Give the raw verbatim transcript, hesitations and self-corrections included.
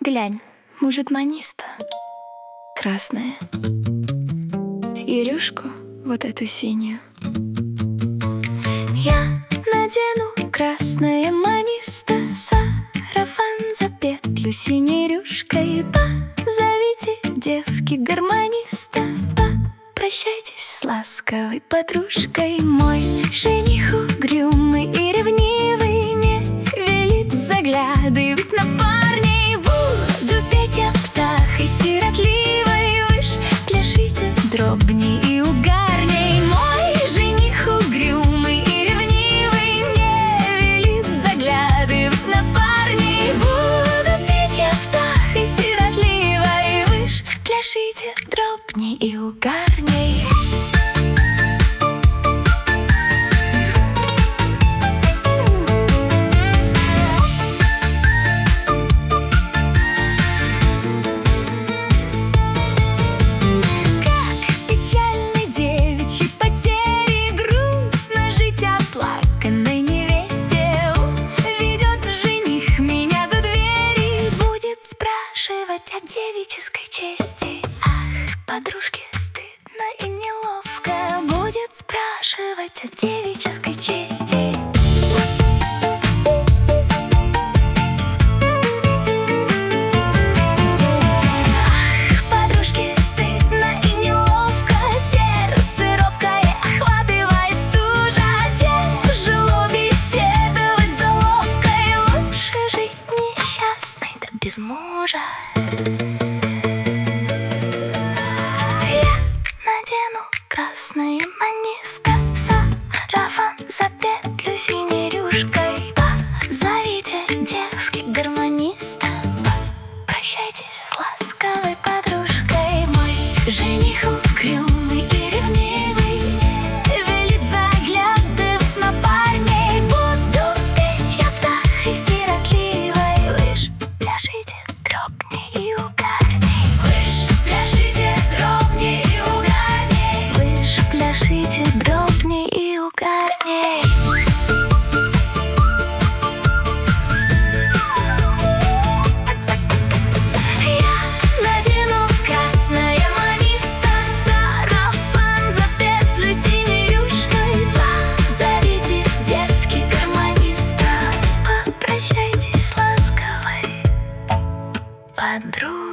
Глянь, может, маниста красная и рюшку вот эту синюю. Я надену красное маниста, сарафан за петлю синей рюшкой. Позовите девки гармониста, попрощайтесь с ласковой подружкой. Мой жених угрюмый и ревнивый не велит заглядывать на парней. Буду петь я птахой сиротливой, вы ж пляшите дробней и угарней. Мой жених угрюмый и ревнивый не велит заглядывать на парней. Буду петь я птахой сиротливой, вы ж пляшите дробней и угарней. От девической чести. Ах, подружке стыдно и неловко будет спрашивать о девической чести. Ах, подружке стыдно и неловко, сердце робкое охватывает стужа. Тяжело беседовать за ловкой, лучше жить несчастной да без мужа. Я надену красное маниста, сарафан за петлю синей рюшкой. Позовите девки гармониста, прощайтесь с ласковой подружкой. Мой жених угрюмый и ревнивый велит заглядывать на парней. Буду петь я птахой сиротливой, вы ж пляшите дробней и угарней. Вы ж пляшите дробней и угарней. Вы ж пляшите дробней и угарней. Я надену красное маниста, сарафан за петлю синей рюшкой. Позовите девки гармониста, попрощайтесь с ласковой подругой.